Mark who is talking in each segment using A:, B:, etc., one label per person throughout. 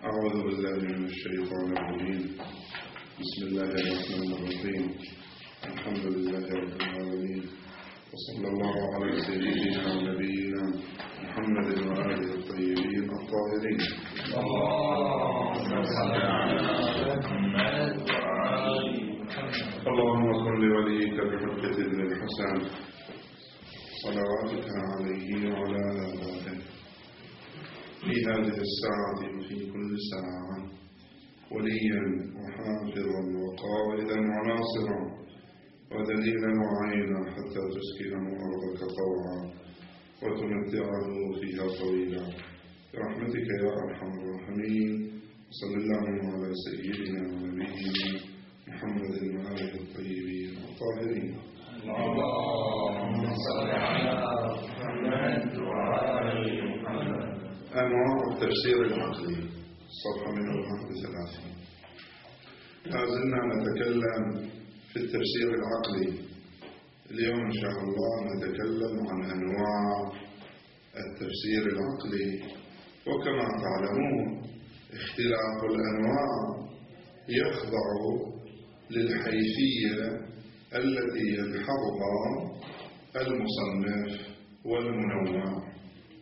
A: أعوذ بالله من الشيطان الرجيم. بسم الله الرحمن الرحيم. الحمد لله رب العالمين، وصلى الله على سيدنا ونبينا محمد وآله الطيبين الطاهرين. اللهم صل لوليك بحجة ابن الحسن صلواتك عليه وعلى آله في هذه الساعة وفي كل ساعة وليا وحافظا وقائدا وناصرا ودليلا وعينا حتى تسكنه أرضك طوعا وتمتعه فيها طويلا برحمتك يا أرحم الراحمين. صلى الله على سيدنا ونبينا محمد وآله الطيبين الطاهرين.
B: اللهم صل على محمد وآل محمد.
A: أنواع التفسير العقلي، صفحة 131. لا زلنا نتكلم في التفسير العقلي. اليوم إن شاء الله نتكلم عن أنواع التفسير العقلي. وكما تعلمون اختلاف الأنواع يخضع للحيثية التي يلحظها المصنف والمنوع،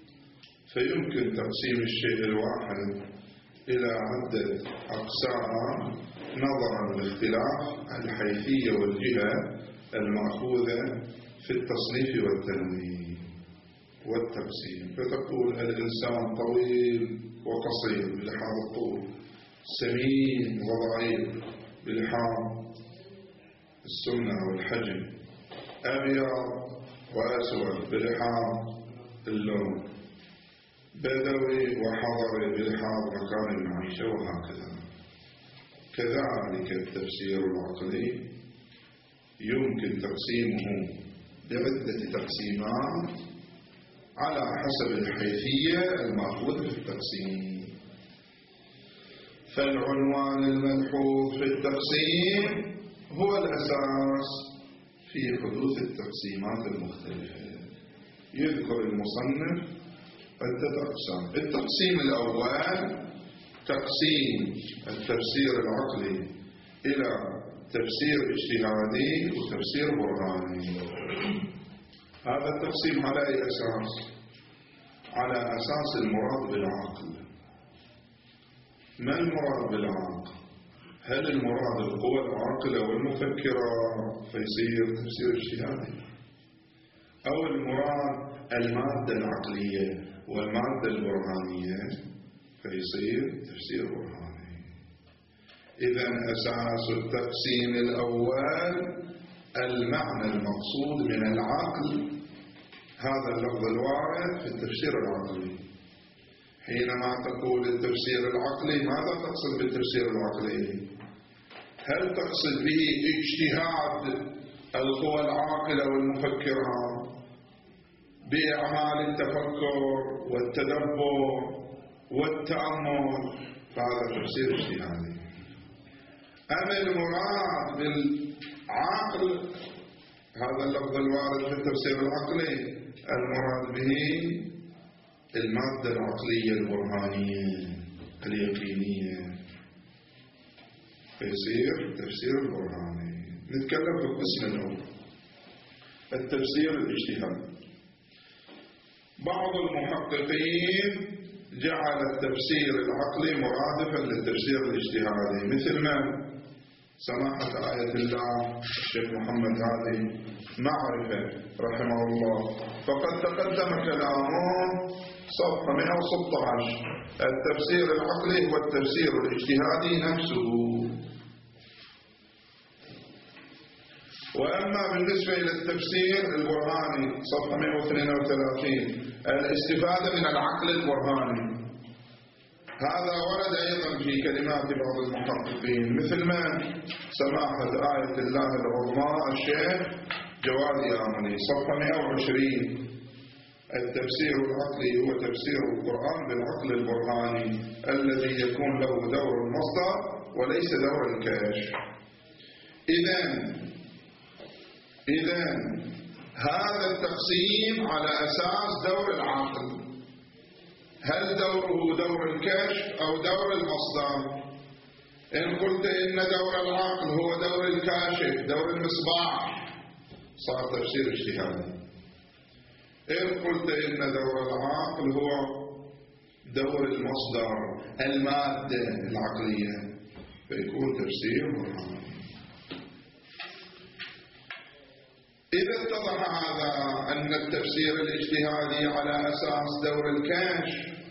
A: فيمكن تقسيم الشيء الواحد إلى عدة أقسام نظرا لاختلاف الحيثية والجهة المأخوذة في التصنيف والتنوين والتقسيم. فتقول الإنسان طويل وقصير بلحاظ الطول، سمين وضعيف بلحاظ السمنة والحجم، أبيض وأسود بلحاظ اللون، بدوي وحضري بلحاظ مكان المعيشة، وهكذا. كذلك التفسير العقلي يمكن تقسيمه بعدة تقسيمات على حسب الحيثية المأخوذة في التقسيم. فالعنوان الملحوظ في التقسيم هو الأساس في حدوث التقسيمات المختلفة. يذكر المصنف عدة أقسام. التقسيم الأول تقسيم التفسير العقلي إلى تفسير اجتهادي وتفسير برهاني. هذا التقسيم على أي أساس؟ على أساس المراد بالعقل. ما المراد بالعقل؟ هل المراد القوى العاقلة والمفكرة فيصير تفسير اجتهادي، أو المراد المادة العقلية والمادة البرهانية فيصير تفسير برهاني؟ إذن أساس التقسيم الأول المعنى المقصود من العقل، هذا اللفظ الوارد في التفسير العقلي. حينما تقول التفسير العقلي ماذا تقصد بالتفسير العقلي؟ هل تقصد به اجتهاد القوى العاقلة والمفكرة بأعمال التفكر والتدبر والتأمل، فهذا تفسير اجتهادي. أما المراد بالعقل، هذا اللفظ الوارد في التفسير العقلي المراد به المادة العقلية البرهانية اليقينية، فيصير تفسير البرهاني. نتكلم في القسم الأول التفسير الاجتهادي. بعض المحققين جعل التفسير العقلي مرادفا للتفسير الاجتهادي، مثل ما سماحة آية الله الشيخ محمد هادي معرفة رحمه الله، فقد تقدم كلامه صفحة 116. التفسير العقلي هو التفسير الاجتهادي نفسه. وأما بالنسبة إلى التفسير البرهاني صفحة 132 الاستفادة من العقل البرهاني، هذا ورد أيضا في كلمات بعض المحققين، مثل ما سماحة آية الله العظمى الشيخ جواد يامني صفحة 120. التفسير العقلي هو تفسير القرآن بالعقل البرهاني الذي يكون له دور المصدر وليس دور الكاشف. إذن هذا التقسيم على أساس دور العقل. هل دوره دور الكشف أو دور المصدر؟ إن قلت إن دور العقل هو دور الكاشف دور المصباح صار تفسير اجتهادي. إن قلت إن دور العقل هو دور المصدر المادة العقلية فيكون تفسير برهاني. إذا اتضح هذا أن التفسير الاجتهادي على أساس دور الكشف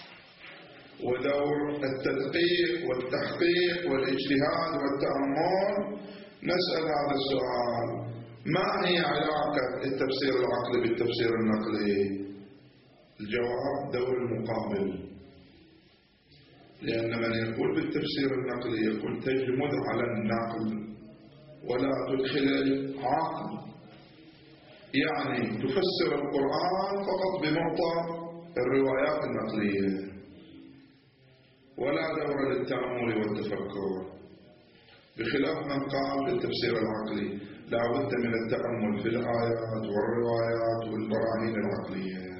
A: ودور التدقيق والتحقيق والاجتهاد والتأمل، نسأل هذا السؤال: ما هي علاقة التفسير العقلي بالتفسير النقلي؟ الجواب: دور المقابل. لأن من يقول بالتفسير النقلي يقول تجمد على النقل ولا تدخل العقل، يعني تفسر القرآن فقط بمعطى الروايات النقلية ولا دور للتأمل والتفكر، بخلاف من قال بالتفسير العقلي لا بد من التأمل في الآيات والروايات والبراهين العقلية.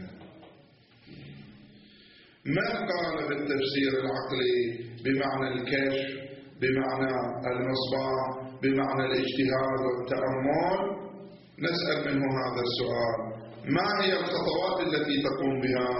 A: من قال بالتفسير العقلي بمعنى الكشف بمعنى المصباح بمعنى الاجتهاد والتأمل، نسأل منه هذا السؤال: ما هي الخطوات التي تقوم بها؟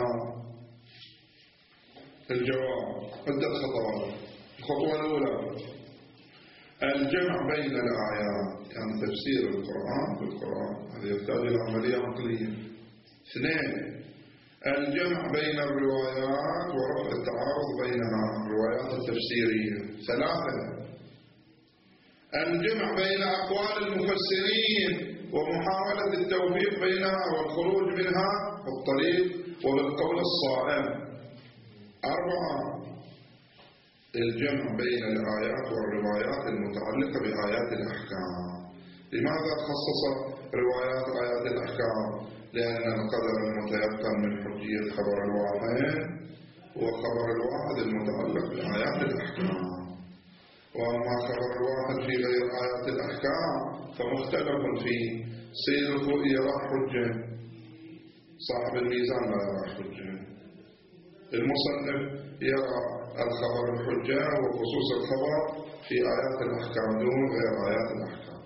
A: الجواب: عدة خطوات. الخطوة الأولى الجمع بين الآيات، يعني تفسير القرآن بالقرآن، هذا يحتاج إلى عملية عقلية. 2 الجمع بين الروايات ورفع التعارض بينها، الروايات التفسيرية. 3 الجمع بين أقوال المفسرين ومحاولة التوفيق بينها والخروج منها بالطريق وبالقول الصائم. 4 الجمع بين الآيات والروايات المتعلقة بآيات الأحكام. لماذا خصص روايات آيات الأحكام؟ لأن القدر المتيقن من حجية خبر الواحد هو خبر الواحد المتعلق بآيات الأحكام، وأما خبر الواحد في غير آيات الأحكام فمختلف فيه. سيد الخوئي يرى حجة، صاحب الميزان لا يرى حجة. المصنف يرى الخبر الحجة وخصوص الخبر في آيات الأحكام دون غير آيات الأحكام.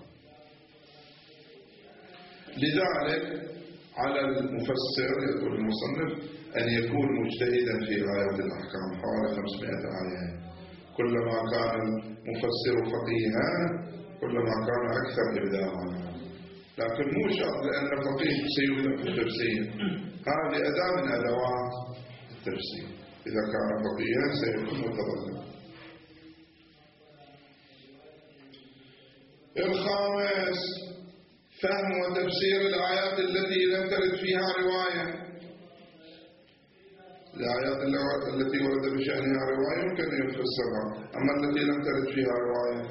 A: لذلك على المفسر يقول المصنف أن يكون مجتهدا في آيات الأحكام حوالي 500 آية. كلما كان المفسر فقيها كلما كان أكثر إبداعا، لكن مو شرط لأن فقيه سيبدع في التفسير، هذه أداة من أدوات التفسير. إذا كان فقيها سيكون متظلما. 5 فهم وتفسير الآيات التي لم ترد فيها رواية. الآيات التي ورد بشأنها رواية يمكن أن يفسرها، أما التي لم ترد فيها رواية.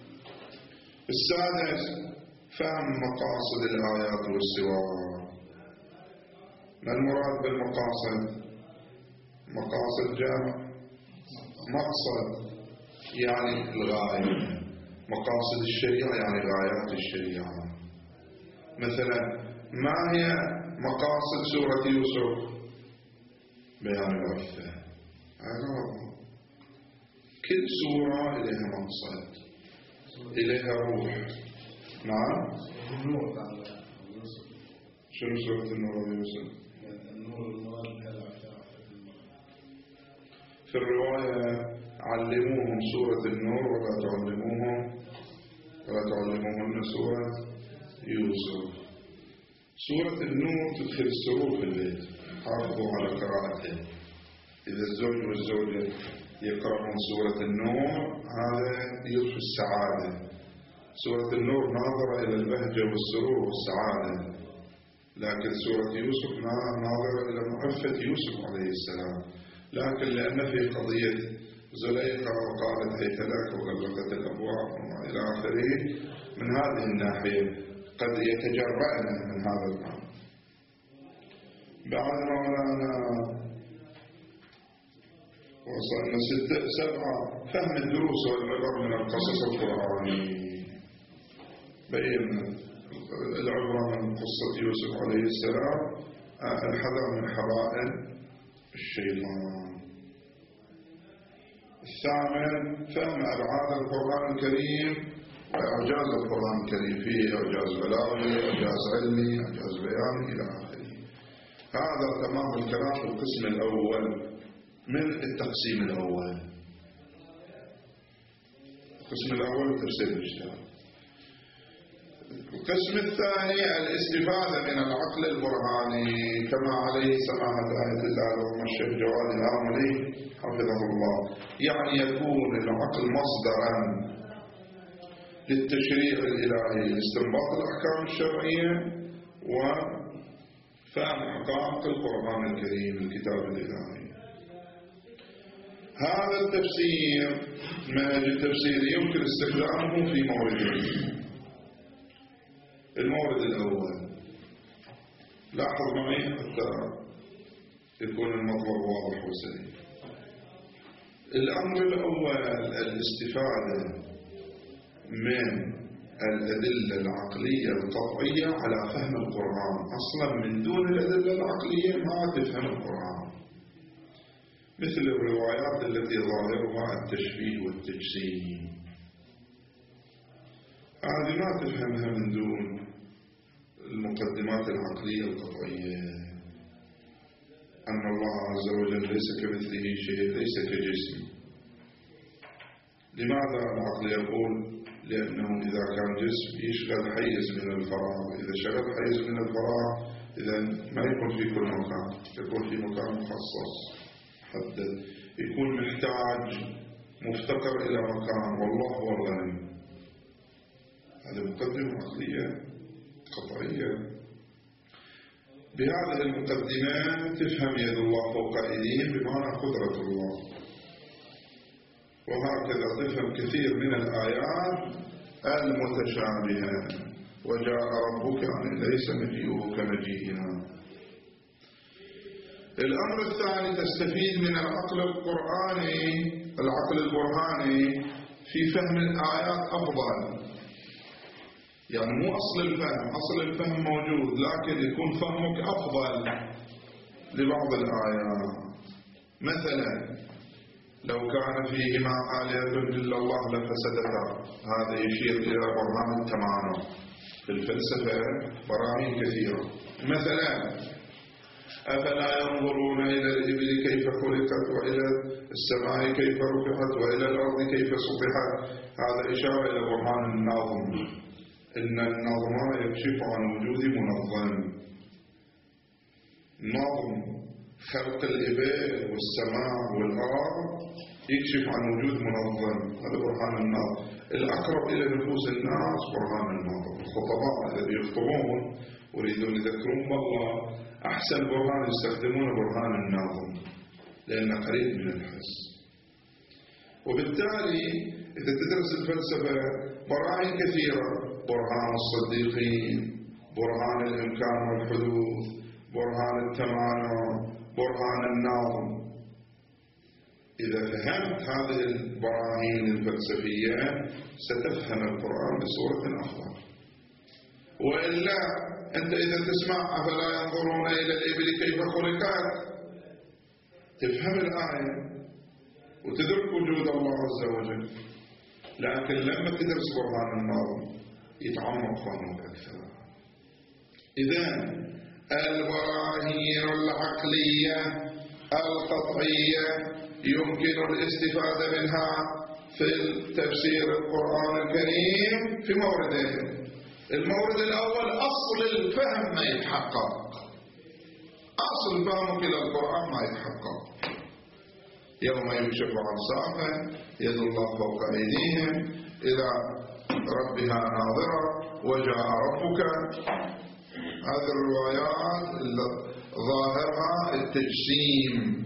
A: 6 فهم مقاصد الآيات والسوار. ما المراد بالمقاصد؟ مقاصد جامع، مقصد يعني الغاية، مقاصد الشريعة يعني غايات الشريعة. مثلا ما هي مقاصد سورة يوسف؟ بيان العفة. كل سورة إليها مقصد، إليها روح. نعم. شنو سورة النور يوسف؟ في الرواية علموهم سورة النور ولا تعلموهن سورة يوسف. سورة النور تدخل السرور في الليل، حافظوا على قراءته. إذا الزوج والزوجة يقرأون سورة النور هذا يضفي السعادة. سورة النور ناظرة إلى البهجة والسرور والسعادة، لكن سورة يوسف ناظرة إلى معرفة يوسف عليه السلام. لكن لأن في قضية زليخة وقالت هيت لك وغلقت الأبواب وما إلى آخره، من هذه الناحية قد يتجرأن من هذا الأمر. بعد مولانا وصلنا 7 فهم الدروس والعبر من القصص القرآني. بين العبرة من قصة يوسف عليه السلام الحذر من حرائم الشيطان. الثامن فهم أبعاد القرآن الكريم وإعجاز القرآن الكريم، فيه إعجاز بلاغي، إعجاز علمي، إعجاز بياني إلى آخره. هذا تمام الكلام في القسم الأول من التقسيم الأول. القسم الأول تفسير الاشتراك. القسم الثاني الاستفادة من العقل البرهاني كما عليه سماحة آية الله الشيخ جواد الآملي حفظه الله، يعني يكون العقل مصدرا للتشريع الإلهي لاستنباط الأحكام الشرعية وفهم حقائق القرآن الكريم الكتاب الإلهي. هذا التفسير منهج التفسير يمكن استخدامه في موردين. المورد الأول، لاحظ معي حتى يكون المطلب واضح وسليم. الأمر الأول الاستفادة من الأدلة العقلية القطعية على فهم القرآن. أصلا من دون الأدلة العقلية ما تفهم القرآن، مثل الروايات التي ظاهرها التشبيه والتجسيم، هذه ما تفهمها من دون المقدمات العقلية القطعية. أن الله عز وجل ليس كمثله شيء، ليس كجسم. لماذا العقل يقول؟ لأنه إذا كان جسم يشغل حيز من الفراغ، إذا شغل حيز من الفراغ إذا ما يكون في كل مكان، يكون في مكان مخصص محدد، يكون محتاج مفتقر إلى مكان، والله هو الغني. هذه مقدمة عقلية قطعية. بهذه المقدمة تفهم يد الله فوق أيديهم بمعنى قدرة الله، وهكذا تفهم كثير من الآيات المتشابهة. وجاء ربك يعني ليس مجيئه كمجيئنا. الأمر الثاني تستفيد من العقل القرآني، العقل البرهاني في فهم الآيات أفضل. يعني مو أصل الفهم، أصل الفهم موجود، لكن يكون فهمك أفضل لبعض الآيات. مثلا لو كان فيهما آلهة إلا الله لفسدتا، هذا يشير إلى برهان التمانع. في الفلسفة براهين كثيرة. مثلا أفلا ينظرون إلى الإبل كيف خلقت، وإلى السماء كيف رفعت، وإلى الأرض كيف سطحت، هذا إشارة إلى برهان النظم، إن النظم يكشف عن وجود منظم. نظم خلق الإبل والسماء والأرض يكشف عن وجود منظم، هذا برهان النظم. الأقرب إلى نفوس الناس برهان النظم. الخطباء الذين يخطبون ويريدون يذكرون بالله أحسن برهان يستخدمون برهان النظم لأنه قريب من الحس. وبالتالي إذا تدرس الفلسفة براهين كثيرة، برهان الصديقين، برهان الإمكان والحدوث، برهان التمانع، برهان النظم. إذا فهمت هذه البراهين الفلسفية ستفهم القرآن بصورة أفضل. وإلا أنت إذا تسمع أفلا ينظرون إلى الإبل كيف خلقت تفهم الآية وتدرك وجود الله عز وجل، لكن لما تدرس برهان النظم يتعمق فهمك أكثر. إذن البراهين العقلية القطعية يمكن الاستفادة منها في التفسير القرآن الكريم في موردين. المورد الأول أصل الفهم ما يتحقق، أصل فهمك إلى القرآن ما يتحقق. يوم يكشف عن ساق يد الله فوق أيديهم إلى ربها ناظرة وجاء ربك. هذه الروايات ظاهرها التجسيم،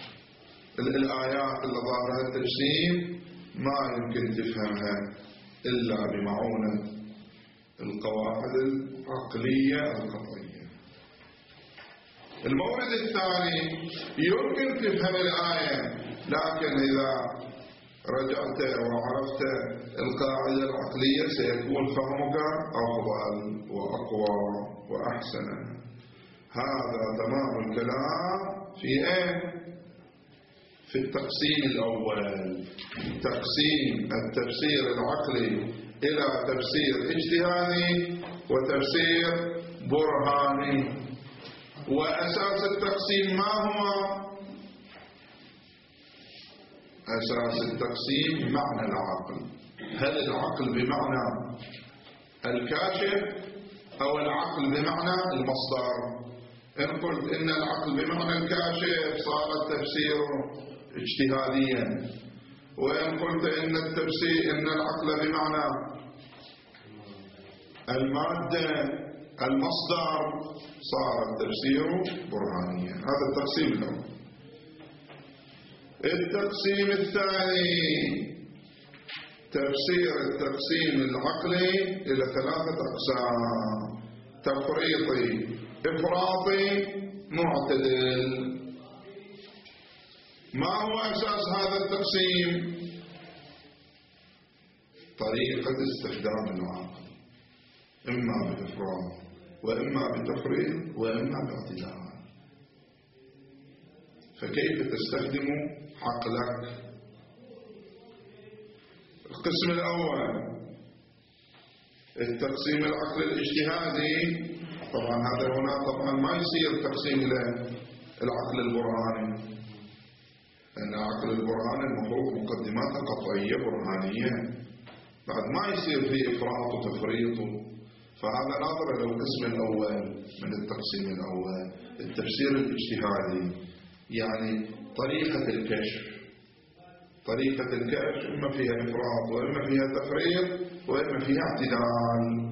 A: الآيات اللي ظاهرها التجسيم ما يمكن تفهمها إلا بمعونة القواعد العقلية القطعية. المورد الثاني يمكن تفهم الآية، لكن إذا رجعت وعرفت القاعدة العقلية سيكون فهمك أفضل وأقوى وأحسن. هذا تمام الكلام في في التقسيم الأول تقسيم التفسير العقلي إلى تفسير اجتهادي وتفسير برهاني. وأساس التقسيم ما هو؟ أساس التقسيم معنى العقل. هل العقل بمعنى الكاشف أو العقل بمعنى المصدر؟ إن قلت إن العقل بمعنى الكاشف صار التفسير اجتهاديا، وإن قلت إن العقل بمعنى المادة المصدر صار التفسير برهانيا. هذا التقسيم الأول. التقسيم الثاني تفسير التقسيم العقلي إلى 3 أقسام: تفريطي، إفراطي، معتدل. ما هو أساس هذا التقسيم؟ طريقة استخدام العقل، إما بإفراط وإما بتفريط وإما باعتدال. فكيف تستخدم عقلك؟ القسم الأول التقسيم العقل الاجتهادي. طبعا هذا هنا طبعا ما يصير تقسيم للعقل البرهاني، لأن العقل البرهاني المفروض مقدماته قطعية برهانية، بعد ما يصير فيه إفراط وتفريط. فهذا ناظر للقسم الأول من التقسيم الأول، التفسير الاجتهادي، يعني طريقة الكشف. طريقة الكشف إما فيها إفراط وإما فيها تفريط وإما فيها اعتدال.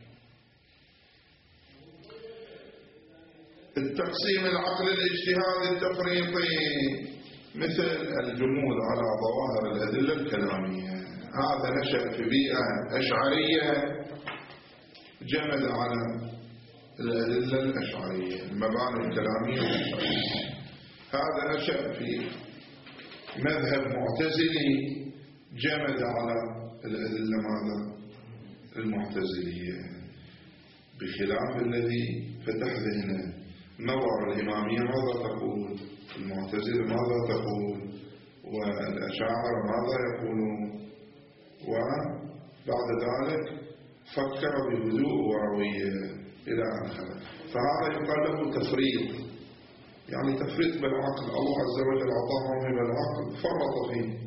A: التقسيم العقل الاجتهادي التفريطي مثل الجمود على ظواهر الأدلة الكلامية. هذا نشأ في بيئة أشعرية، جمد على الأدلة الأشعرية، المباني الكلامية الأشعرية. هذا نشأ في مذهب معتزلي، جمد على الأدلة ماذا؟ المعتزلية، بخلاف الذي فتح ذهنه. نظر الإمامية ماذا تقول، المعتزلة ماذا تقول، والأشاعرة ماذا يقولون، وبعد ذلك فكر بهدوء وروية إلى آخره. فهذا يقال له تفريط، يعني تفريط بالعقل. الله عز وجل أعطاه موهبة العقل فرط فيه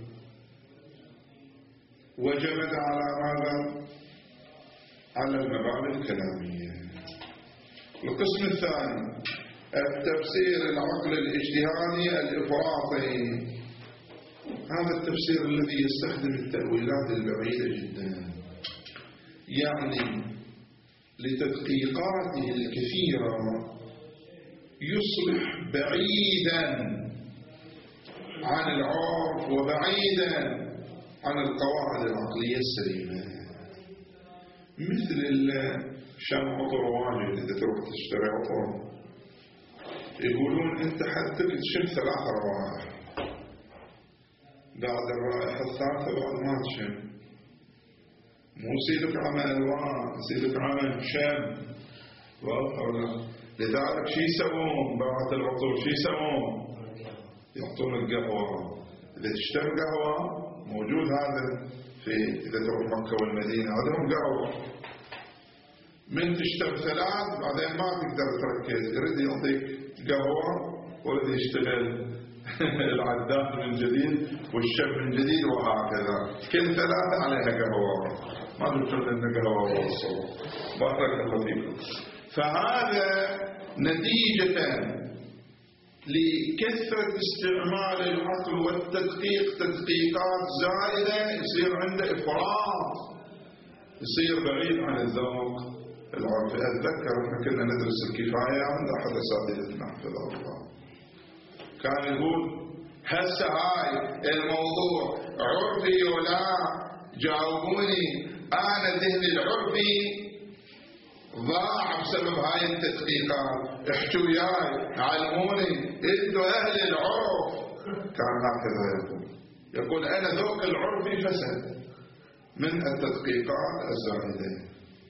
A: وجمد على ماذا؟ على المباني الكلامية. القسم الثاني التفسير العقل الاجتهادي الإفراطي. هذا التفسير الذي يستخدم التأويلات البعيدة جدا، يعني لتدقيقاته الكثيرة يصبح بعيدا عن العرف وبعيدا عن القواعد العقلية السليمة. مثل الشام عطر واجد، إذا تروح تشتري عطر يقولون أنت حتى تشم 3 روائح، بعد الرائحة الثالثة بعد ما تشم، مو يصيرك عمى ألوان، يصيرك عمى شم. لذلك شو يسوون بعد العطور؟ شو يسوون؟ يعطون القهوة. إذا تشتري قهوة موجود هذا في، إذا تروح مكة والمدينة عندهم قهوة، من تشتري 3 بعدين ما تقدر تركز، يريد يعطيك قهوة ويريد يشتغل العداد من جديد والشم من جديد، وهكذا كل 3 عليها قهوة. ما تقول لنا قهوة الصبح. بارك الله فيكم. فهذا نتيجة لكثرة استعمال العقل والتدقيق، تدقيقات زائدة، يصير عنده إفراط، يصير بعيد عن الذوق العرفي. أتذكر احنا كنا ندرس الكفاية عند أحد أساتذتنا حفظه الله، كان يقول هسه هاي الموضوع عرفي ولا جاوبوني، أنا ذهني العرفي ضاع بسبب هاي التدقيقات، احكوا وياي علموني انتوا اهل العرف. كان هكذا يقول انا ذوق العرفي فسد من التدقيقات الزائده.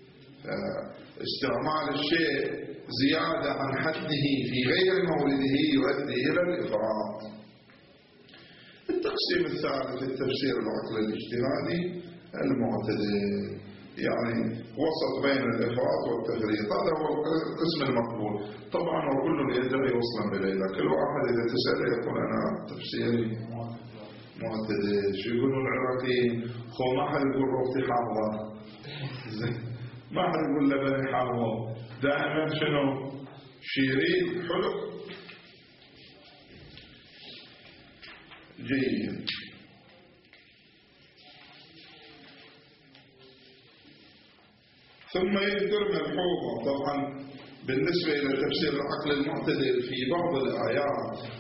A: استعمال الشيء زياده عن حده في غير مورده يؤدي الى الافراط. التقسيم الثالث التفسير العقل الاجتهادي المعتدل، يعني وسط بين الإفراط والتفريط. هذا هو القسم المقبول. طبعا وكل يدعي وصلا بليلة، كل واحد إذا تسأله يقول أنا تفسيري معتدل. شو يقولون العراقيين؟ خو ما حد يقول روحتي حافظة، ما حد يقول لبني حافظة، دائما شنو؟ شيرين حلو. جيد. ثم يذكر ملحوظة طبعا بالنسبة إلى تفسير العقل المعتدل في بعض الآيات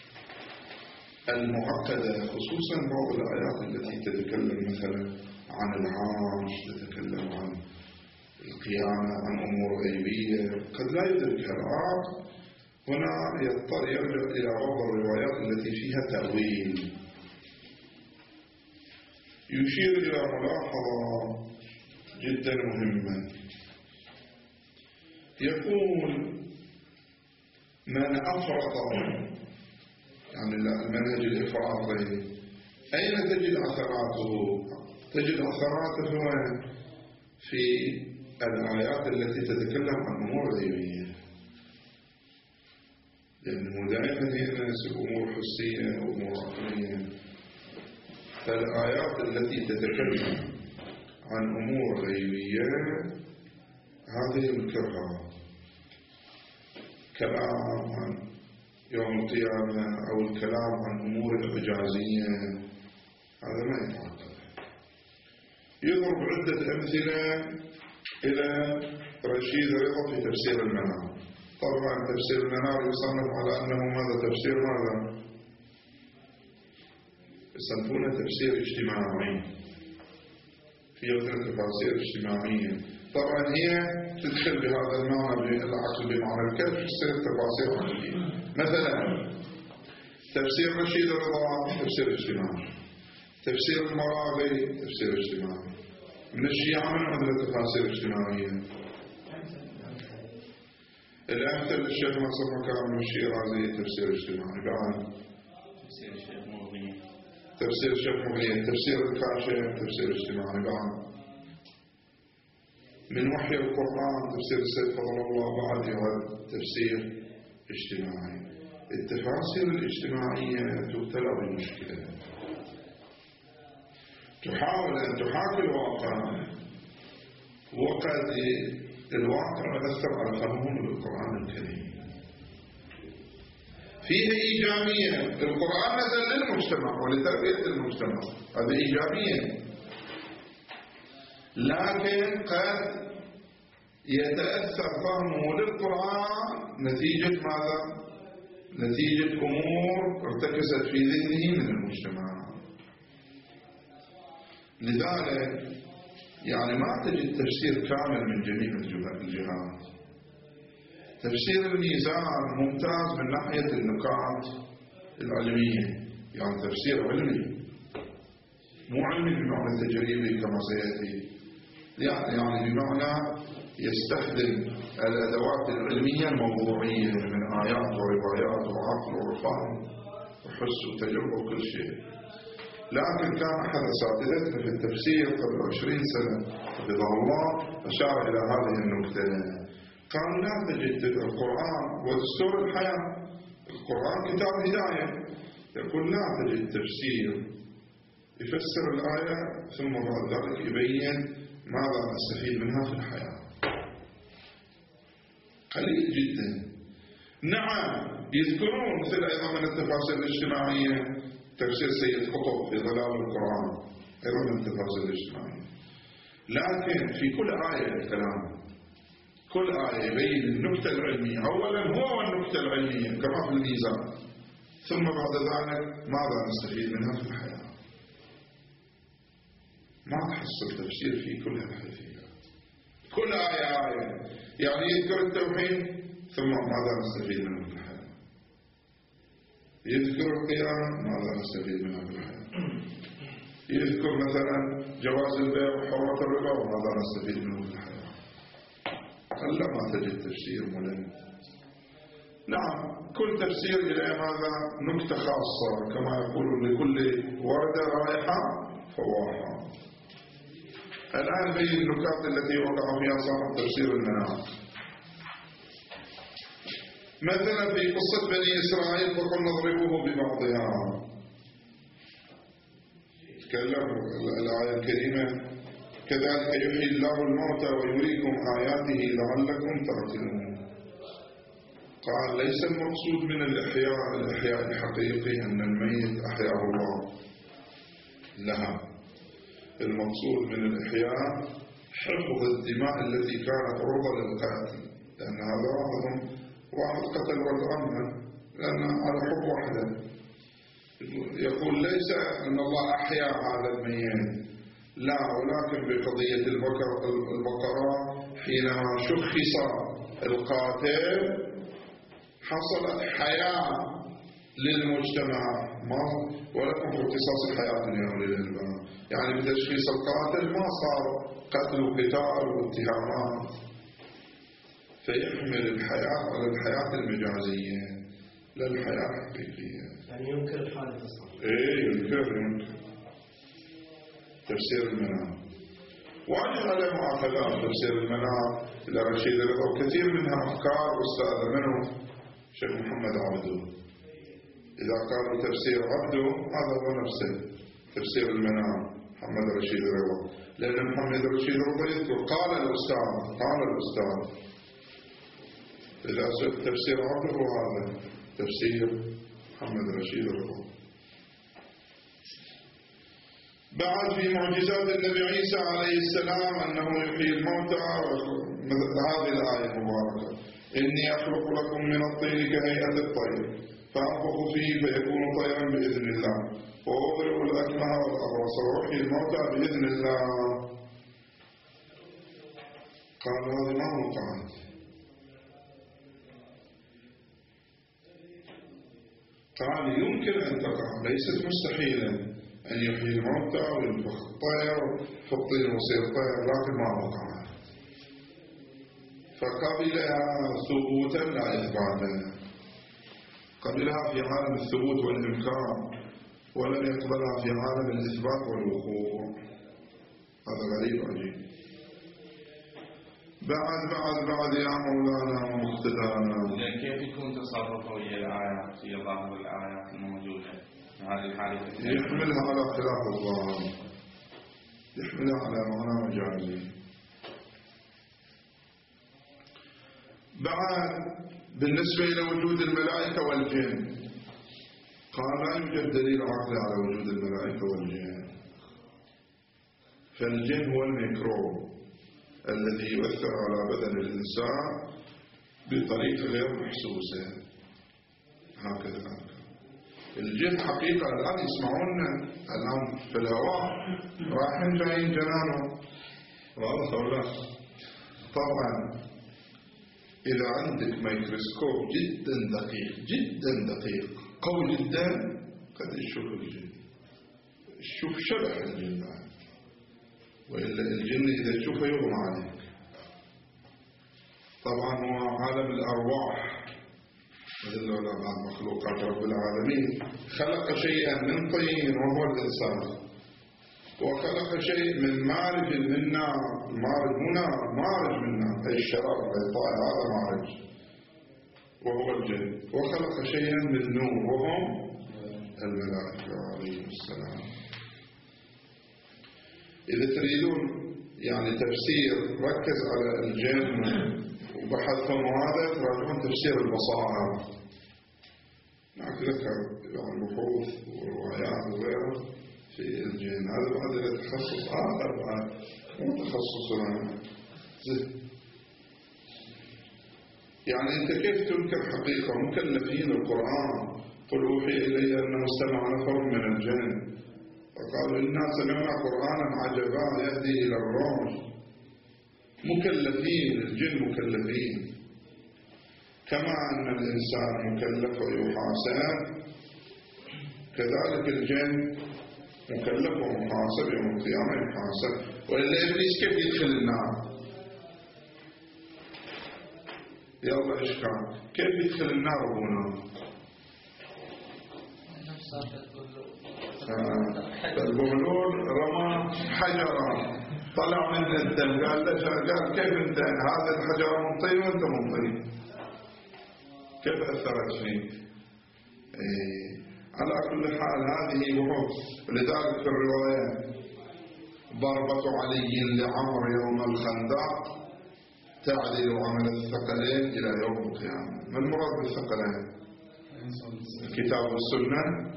A: المعقدة، خصوصا بعض الآيات التي تتكلم مثلا عن العرش، تتكلم عن القيامة، عن أمور غيبية قد لا يدركها العقل. هنا يضطر يرجع إلى بعض الروايات التي فيها تأويل. يشير إلى ملاحظة جدا مهمة، يقول من أفرط، يعني المنهج الإفراطي، أين تجد أثراته؟ تجد أثراته في الآيات التي تتكلم عن أمور غيبية، لأنه دائما ينسب أمور حسية وأمور عقلية. فالآيات التي تتكلم عن أمور غيبية هذه يذكرها، كلام عن يوم القيامة أو الكلام عن أمور إعجازية، هذا ما يتعقد. يضرب عدة أمثلة إلى رشيد رضا في تفسير المنار. طبعا تفسير المنار يصنف على أنه ماذا؟ تفسير ماذا؟ يصنفونه تفسير اجتماعي، في تفاسير اجتماعية. طبعا هي تدخل بهذا المعنى بالعقل بمعنى الكلب، تصير تفاسير عقلية. مثلا تفسير رشيد رضا تفسير اجتماعي، تفسير المراغي تفسير اجتماعي. من الشيعة من عندنا تفاسير اجتماعية؟ الأمثل للشيخ ناصر مكارم الشيرازي تفسير اجتماعي. بعد تفسير الشيخ مغني، تفسير الشيخ مغني، تفسير الكاشف تفسير اجتماعي. بعد من وحي القرآن تفسير السيد فضل الله، بعد يعد تفسير اجتماعي. التفاسير الاجتماعية تبتلى بالمشكلة، تحاول أن تحاكي الواقع، وقد الواقع يؤثر على فهمهم للقرآن الكريم. فيه إيجابية، القرآن نزل للمجتمع ولتربية المجتمع، هذا إيجابية، لكن قد يتأثر فهمه للقرآن نتيجة ماذا؟ نتيجة أمور ارتكزت في ذهنه من المجتمع. لذلك يعني ما تجد تفسير كامل من جميع الجهات. تفسير الميزان ممتاز من ناحية النقاط العلمية، يعني تفسير علمي، مو علمي بمعنى تجريبي كما سيأتي، يعني بمعنى يستخدم الأدوات العلمية الموضوعية من آيات وروايات وعقل وفهم وحس وتجربة وكل شيء. لكن كان أحد أساتذتنا في التفسير قبل 20 سنة حفظه الله أشار إلى هذه النكتة، قال لا تجد القرآن ودستور الحياة، القرآن كتاب هداية، يقول لا تجد تفسير يفسر الآية ثم بعد ذلك يبين ماذا نستفيد منها في الحياة. قليل جدا. نعم يذكرون مثل أيضا من التفاسير الاجتماعية تفسير سيد قطب في ظلال القرآن، أيضا من التفاسير الاجتماعية، لكن في كل آية الكلام، كل آية يبين النكتة العلمية. أولا هو النكتة العلمية كما في الميزان، ثم بعد ذلك ماذا نستفيد منها في الحياة. ما تحصل تفسير في كل الحيثيات، كل آية يعني يذكر التوحيد ثم ماذا نستفيد منه في الحياة، يذكر القيام ماذا نستفيد منها في الحياة، يذكر مثلا جواز البيع وحرمة الربا وماذا نستفيد منه في الحياة. قل ما تجد تفسير ملم. نعم، كل تفسير إلى هذا نكتة خاصة، كما يقول لكل وردة رائحة فواحة. الآن بين النكات التي وقع فيها صاحب تفسير المنام. مثلا في قصة بني إسرائيل فقلنا اضربوه ببعضها، تكلم الآية الكريمة كذلك يحيي الله الموتى ويريكم آياته لعلكم تعقلون. قال ليس المقصود من الإحياء الحقيقي أن الميت أحياه الله، لا، المقصود من الإحياء حفظ الدماء التي كانت عرضة للقتل، لأن هذا واحد قتل والغنى لأن على حب واحدة. يقول ليس أن الله أحيا هذا الميت، لا، ولكن بقضية البقرة حينما شخص القاتل حصلت حياة للمجتمع، ولكم في اختصاص الحياة يا أولي الألباب، يعني بتشخيص القاتل ما صار قتل وقتال واتهامات، فيحمل الحياة على الحياة المجازية لا الحياة الحقيقية.
B: يعني ينكر الحادث الصحيح.
A: ينكر تفسير المنام. واجه على مؤاخذات تفسير المنام إلى رشيد رضا، وكثير منها أفكار أستاذ منه شيخ محمد عبده. إذا قالوا تفسير عبده هذا هو نفسه تفسير المنام محمد رشيد رضا، لأن محمد رشيد رضا يذكر قال الأستاذ إذا تفسير عبده هذا تفسير محمد رشيد رضا. بعد في معجزات النبي عيسى عليه السلام أنه يحيي الموتى، هذه الآية المباركة إني أخلق لكم من الطين كهيئة الطير فأنفخ فيه فيكون طيرا بإذن الله وأبرئ الأكمه والأبرص وأحيي الموتى بإذن الله. قالوا هذه ما وقعت، قال يمكن أن تقع، ليست مستحيلة أن يحيي الموتى وينفخ الطير فالطير يصير طير، لكن ما وقعت. فقبلها ثبوتا لا إثباتا، قبلها في عالم الثبوت والإمكان ولم يقبلها في عالم الإثبات والوقوع. هذا غريب عجيب. بعد يا مولانا ومقتدانا،
C: كيف يكون تصرفه ويا الآيات في ظاهر الآيات الموجودة هذه الحالة؟
A: يحملها على خلاف الظاهر، يحملها على معنى مجازي. بعد بالنسبة إلى وجود الملائكة والجن، قال لا يوجد دليل عقلي على وجود الملائكة والجن، فالجن هو الميكروب الذي يؤثر على بدن الإنسان بطريقة غير محسوسة. هكذا الجن حقيقة الآن يسمعون الآن في الهواء رايحين جايين جنانهم، واضح ولا؟ طبعا إذا عندك ميكروسكوب جدا دقيق قوي جدا قد تشوف الجن، تشوف شبح الجن، وإلا الجن إذا تشوفه يغمى عليك. طبعا هو عالم الأرواح مثل بعض مخلوقات رب العالمين، خلق شيئا من طين وهو الإنسان، وخلق شيء من مارج من نار، مارج من نار، مارج من نار أي الشراب البيضاء، هذا مارج وهو الجن، وخلق شيئا من نور وهم الملائكة عليهم السلام. إذا تريدون يعني تفسير ركز على الجن وبحثهم، وهذا تراجعون تفسير البصائر، ذكر يعني بحوث وروايات وغيره في الجن. هذا بعد تخصص آخر، مو تخصصنا. يعني أنت كيف تنكر حقيقة؟ مكلفين القرآن، قل أوحي إلي أنه استمع نفر من الجن وقالوا إنا سمعنا قرآنا عجبا يهدي إلى الرشد. مكلفين، الجن مكلفين، كما أن الإنسان مكلف ويحاسب كذلك الجن مكلف ومحاسب يوم القيامة يحاسب. وإلا إبليس كيف يدخل النار؟ يلا إشكال كيف يدخل النار هنا؟ البهلول رمى حجرا طلع من الدم، قال كيف انت هذا الحجر من طين وانت من طين، كيف أثرت فيك؟ على كل حال هذه بحوث. ولذلك في الرواية ضربة علي لعمر يوم الخندق تعدل عمل الثقلين إلى يوم القيامة. ما المراد بالثقلين؟ الكتاب والسنة؟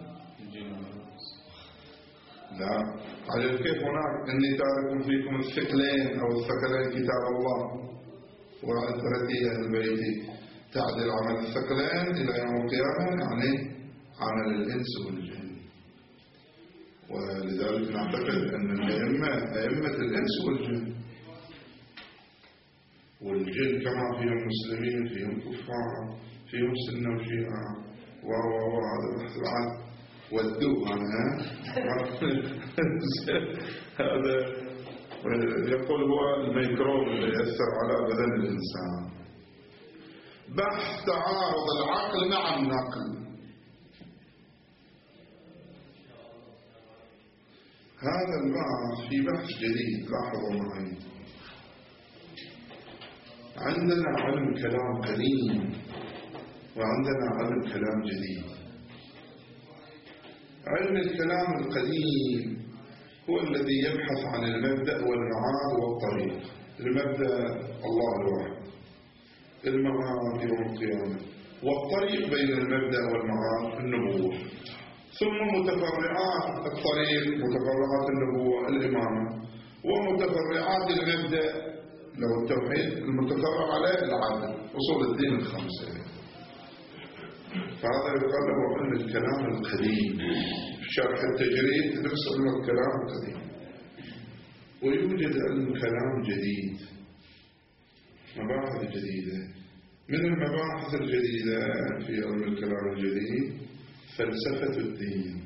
A: لا، على كيف هناك إني تارك فيكم الثقلين أو الثقلين كتاب الله وأثرتي أهل البيت تعدل عمل الثقلين إلى يوم القيامة، يعني عمل الإنس والجن. ولذلك نعتقد أن أئمة الإنس والجن كما فيهم مسلمين فيهم كفار فيهم سنة وشيعة وهذا بحث العام والدوء هذا يقول هو الميكروب اللي يأثر على بدن الإنسان. بحث تعارض العقل مع النقل، هذا البحث في بحث جديد. لاحظوا معي، عندنا علم كلام قديم وعندنا علم كلام جديد. علم الكلام القديم هو الذي يبحث عن المبدأ والمعاد والطريق. المبدأ الله الواحد، المعاد يوم القيامة، والطريق بين المبدأ والمعاد النبوة، ثم متفرعات الطريق متفرعات النبوة الإمامة، ومتفرعات المبدأ لو التوحيد المتفرع عليه العدل، أصول الدين الخمسة. فهذا يقال له علم الكلام القديم. في شرح التجريد تدرس علم الكلام القديم. ويوجد علم كلام جديد، مباحث جديدة. من المباحث الجديدة في علم الكلام الجديد فلسفة الدين.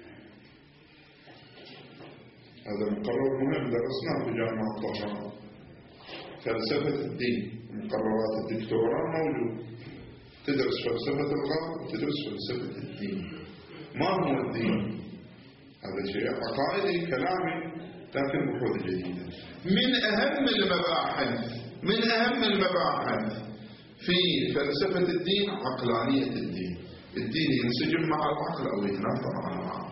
A: هذا مقرر مهم درسناه في جامعة الطهران. فلسفة الدين، مقررات الدكتوراه موجود. تدرس فلسفة الغرب وتدرس فلسفة الدين. ما هو الدين؟ هذا شيء عقائدي كلامي لكن بحوث جديدة. من أهم المباحث في فلسفة الدين عقلانية الدين. الدين ينسجم مع العقل أو يتنافى مع العقل.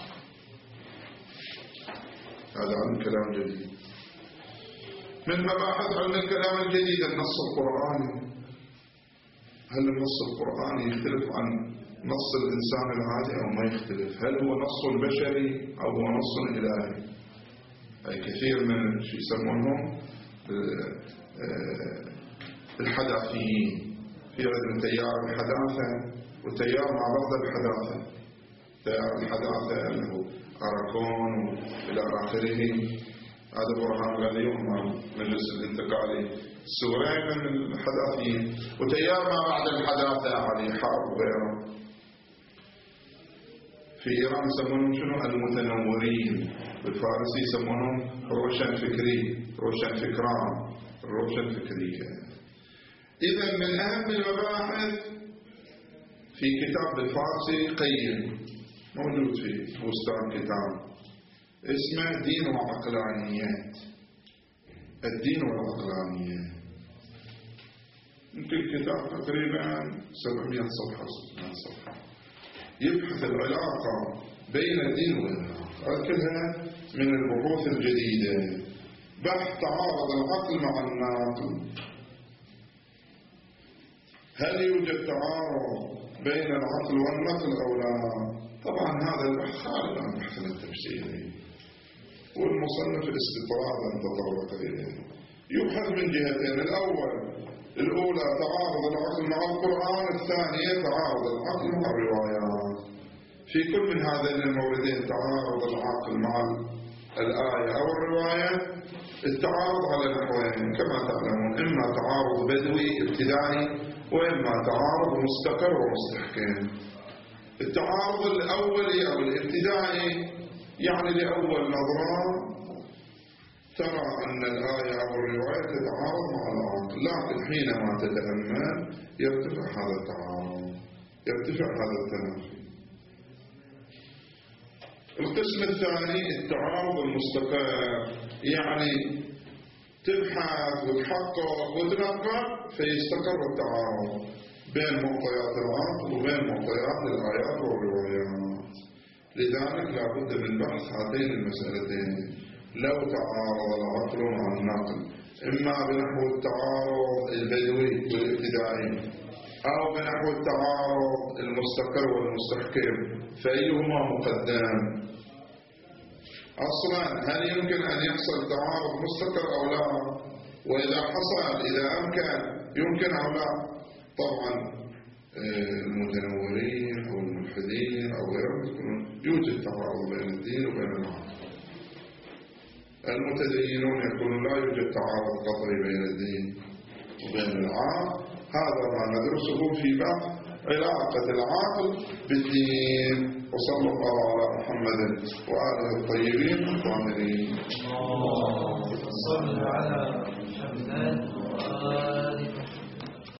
A: هذا علم كلام جديد. من مباحث علم الكلام الجديد النص القرآني. هل النص القرآني يختلف عن نص الإنسان العادي أو ما يختلف؟ هل هو نص بشري أو هو نص إلهي؟ أي كثير من شو يسمونهم الحداثيين، في عندنا تيار الحداثة وتيار ما بعد الحداثة. تيار الحداثة اللي هو أراكون وإلى آخره، هذا برهان غاليهم مجلس الانتقالي السوري من الحداثيين. وتيار ما بعد الحداثة علي حرب وغيره. في إيران يسمونهم شنو؟ المتنورين. بالفارسي يسمونهم روشن فكري، روشن فكران، روشن فكرية. إذا من أهم المباحث في كتاب بالفارسي قيم موجود في بستان كتاب اسمه دين وعقلانيات. الدين والعقلانيات يمكن كتاب تقريبا 700 صفحة 600 صفحة يبحث العلاقة بين الدين والعقل. كلها من البحوث الجديدة. بحث تعارض العقل مع النقل. هل يوجد تعارض بين العقل والنقل أو لا؟ طبعا هذا البحث خارج عن بحثنا التفسيري، والمصنف الاستطراد أن تطرق إليه. يبحث من جهتين. الأولى تعارض العقل مع القرآن، الثانية تعارض العقل مع الروايات. في كل من هذين الموردين تعارض العقل مع الآية أو الرواية. التعارض على نحوين كما تعلمون، إما تعارض بدوي ابتدائي وإما تعارض مستقر ومستحكم. التعارض الأولي أو الابتدائي يعني لأول نظرة ترى أن الآية أو الرواية تتعارض مع العقل، لكن حينما تتأمل يرتفع هذا التعارض، يرتفع هذا التنافي. القسم الثاني التعارض المستقر، يعني تبحث وتحقق وتنقب فيستقر التعارض بين معطيات العقل وبين معطيات الآيات والروايات. لذلك لا بد من بحث هاتين المسألتين. لو تعارض العقل مع النقل، إما بنحو التعارض البدوي والابتدائي أو بنحو التعارض المستقر والمستحكم، فأيهما مقدم؟ أصلا هل يمكن أن يحصل تعارض مستقر أو لا؟ وإذا حصل إذا يمكن أو لا؟ طبعا المتنورين أو الملحدين أو غيرهم يوجد تعارض بين الدين وبين العقل. المتدينون يقولون لا يوجد تعارض قطعي بين الدين وبين العقل. هذا ما ندرسه في باب علاقة العقل بالدين. وصلى الله على محمد وآله الطيبين الطاهرين.
B: صلى على